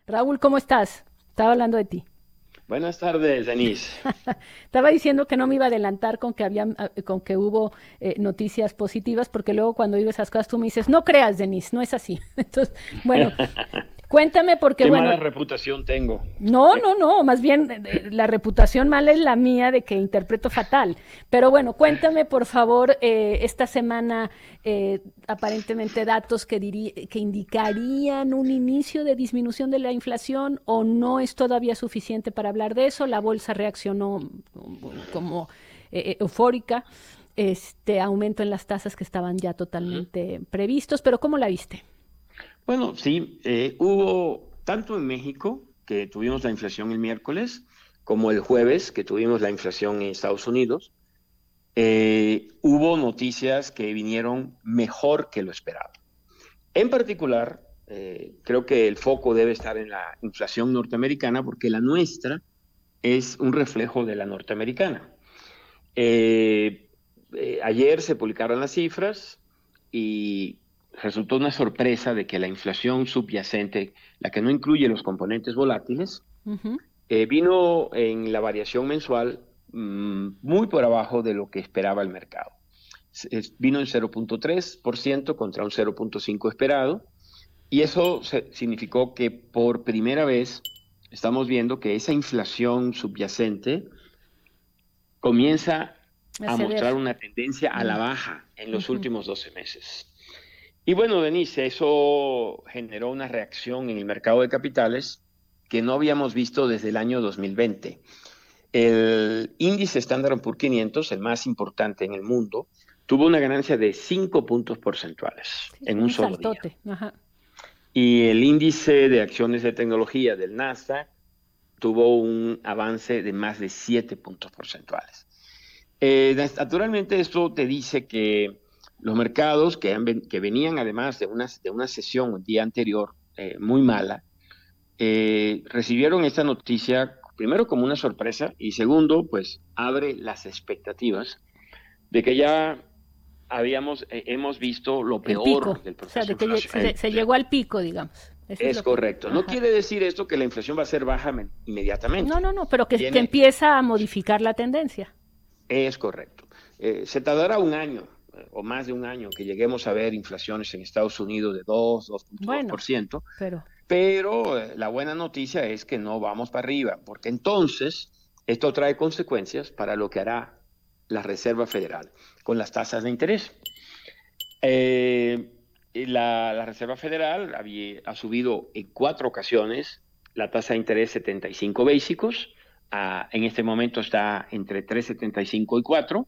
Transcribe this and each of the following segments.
Raúl, ¿cómo estás? Estaba hablando de ti. Buenas tardes, Denise. Estaba diciendo que no me iba a adelantar con que hubo noticias positivas, porque luego cuando digo esas cosas tú me dices, no creas, Denise, no es así. Entonces, bueno, cuéntame porque, Qué bueno, mala reputación tengo. no, más bien la reputación mala es la mía de que interpreto fatal. Pero bueno, cuéntame por favor, esta semana aparentemente datos que indicarían un inicio de disminución de la inflación o no es todavía suficiente para hablar de eso. La bolsa reaccionó como eufórica, aumento en las tasas que estaban ya Ujú. totalmente previstos, pero ¿cómo la viste? Bueno, sí, hubo tanto en México, que tuvimos la inflación el miércoles, como el jueves, que tuvimos la inflación en Estados Unidos. Hubo noticias que vinieron mejor que lo esperado. En particular, creo que el foco debe estar en la inflación norteamericana, porque la nuestra es un reflejo de la norteamericana. Eh, Ayer se publicaron las cifras y resultó una sorpresa de que la inflación subyacente, la que no incluye los componentes volátiles, Ujú. vino en la variación mensual muy por abajo de lo que esperaba el mercado. Vino en 0,3% contra un 0,5% esperado, y eso significó que por primera vez estamos viendo que esa inflación subyacente comienza A a ceder. mostrar una tendencia a Mm, la baja en los ujú. últimos 12 meses. Y bueno, Denise, eso generó una reacción en el mercado de capitales que no habíamos visto desde el año 2020. El índice Standard Poor's 500, el más importante en el mundo, tuvo una ganancia de 5 puntos porcentuales Sí, en un un solo día. saltote. Ajá. Y el índice de acciones de tecnología del Nasdaq tuvo un avance de más de 7 puntos porcentuales. Naturalmente, esto te dice que los mercados que venían además de una sesión el día anterior muy mala, recibieron esta noticia primero como una sorpresa y segundo, pues abre las expectativas de que ya hemos visto lo El pico, peor del o sea, proceso inflacionario. se llegó al pico, digamos. Eso es Es lo que... correcto. No Ajá. quiere decir esto que la inflación va a ser baja inmediatamente. No, pero que Viene, empieza a modificar la tendencia. Es correcto. Se tardará un año o más de un año que lleguemos a ver inflaciones en Estados Unidos de 2, Bueno, 2,2%, pero... pero la buena noticia es que no vamos para arriba, porque entonces esto trae consecuencias para lo que hará la Reserva Federal con las tasas de interés. La Reserva Federal ha subido en 4 ocasiones la tasa de interés 75 básicos. En este momento está entre 3,75 y 4.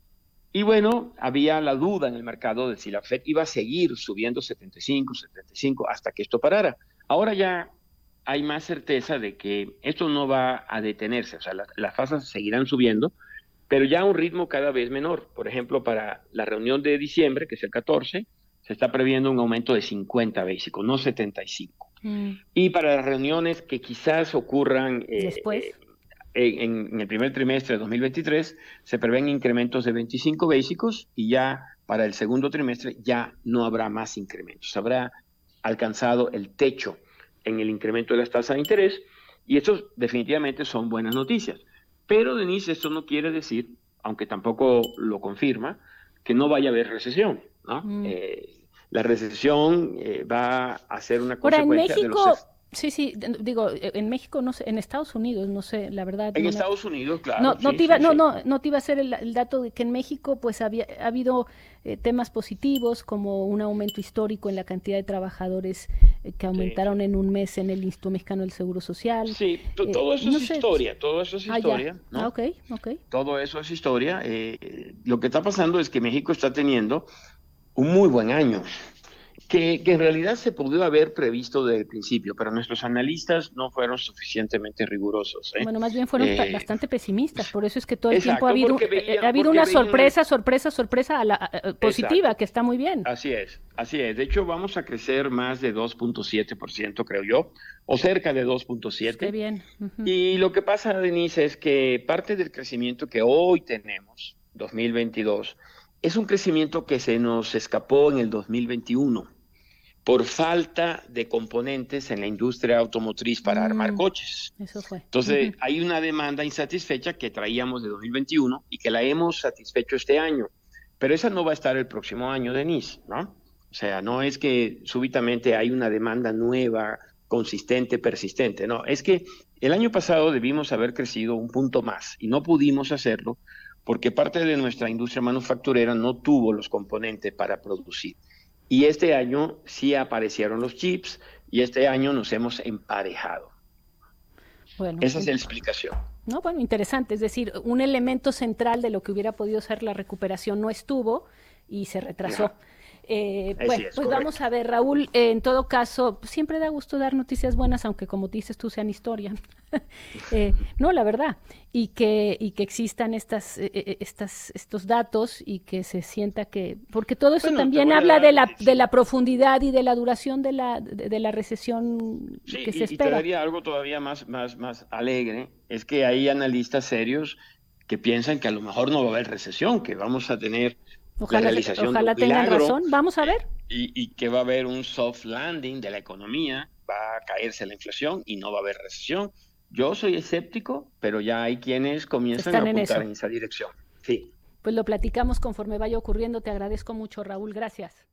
Y bueno, había la duda en el mercado de si la Fed iba a seguir subiendo 75, 75 hasta que esto parara. Ahora ya hay más certeza de que esto no va a detenerse, o sea, las tasas seguirán subiendo, pero ya a un ritmo cada vez menor. Por ejemplo, para la reunión de diciembre, que es el 14, se está previendo un aumento de 50 básicos, no 75. mm, Y para las reuniones que quizás ocurran después... en el primer trimestre de 2023, se prevén incrementos de 25 básicos y ya para el segundo trimestre ya no habrá más incrementos. Habrá alcanzado el techo en el incremento de las tasas de interés, y estos definitivamente son buenas noticias. Pero, Denise, esto no quiere decir, aunque tampoco lo confirma, que no vaya a haber recesión, ¿no? mm. La recesión va a ser una Ahora, en consecuencia de los... México, sí, sí, digo, en México, no sé, en Estados Unidos, no sé, la verdad, En no me... Estados Unidos, No, claro, sí, sí, sí. no te iba a hacer el dato de que en México pues ha habido temas positivos como un aumento histórico en la cantidad de trabajadores que Sí, aumentaron en un mes en el Instituto Mexicano del Seguro Social. sí, todo eso No es sé, historia, todo eso es ya, historia, ¿no? ok, ok. Todo eso es historia. Lo que está pasando es que México está teniendo un muy buen año, que en realidad se pudo haber previsto desde el principio, pero nuestros analistas no fueron suficientemente rigurosos, ¿eh? Bueno, más bien fueron Eh, bastante pesimistas, por eso es que todo el tiempo exacto, ha habido porque una veían sorpresa positiva, exacto, que está muy bien. así es, así es. De hecho, vamos a crecer más de 2,7%, creo yo, o cerca de Pues qué 2,7%. bien. Ujú. Y lo que pasa, Denise, es que parte del crecimiento que hoy tenemos, 2022, es un crecimiento que se nos escapó en el 2021. por falta de componentes en la industria automotriz para armar coches. Eso fue. Entonces, hay una demanda insatisfecha que traíamos de 2021 y que la hemos satisfecho este año, pero esa no va a estar el próximo año, Denise, ¿no? O sea, no es que súbitamente hay una demanda nueva, consistente, persistente, no, es que el año pasado debimos haber crecido un punto más y no pudimos hacerlo porque parte de nuestra industria manufacturera no tuvo los componentes para producir. Y este año sí aparecieron los chips y este año nos hemos emparejado. Bueno, Esa es la explicación. no, bueno, interesante. Es decir, un elemento central de lo que hubiera podido ser la recuperación no estuvo y se retrasó. Ajá. Bueno, Es pues correcto. vamos a ver, Raúl, en todo caso, siempre da gusto dar noticias buenas, aunque como dices tú sean historia. No, la verdad, y que existan estos datos y que se sienta que, porque todo eso Bueno, te también voy a habla dar, de la profundidad y de la duración de la recesión sí, que se y te espera. daría algo todavía más alegre, es que hay analistas serios que piensan que a lo mejor no va a haber recesión, que vamos a tener la Ojalá, realización de un ojalá tengan milagro razón. Vamos a ver. y que va a haber un soft landing de la economía, va a caerse la inflación y no va a haber recesión. Yo soy escéptico, pero ya hay quienes comienzan a Están en apuntar eso. en esa dirección. Sí. Pues lo platicamos conforme vaya ocurriendo. Te agradezco mucho, Raúl. Gracias.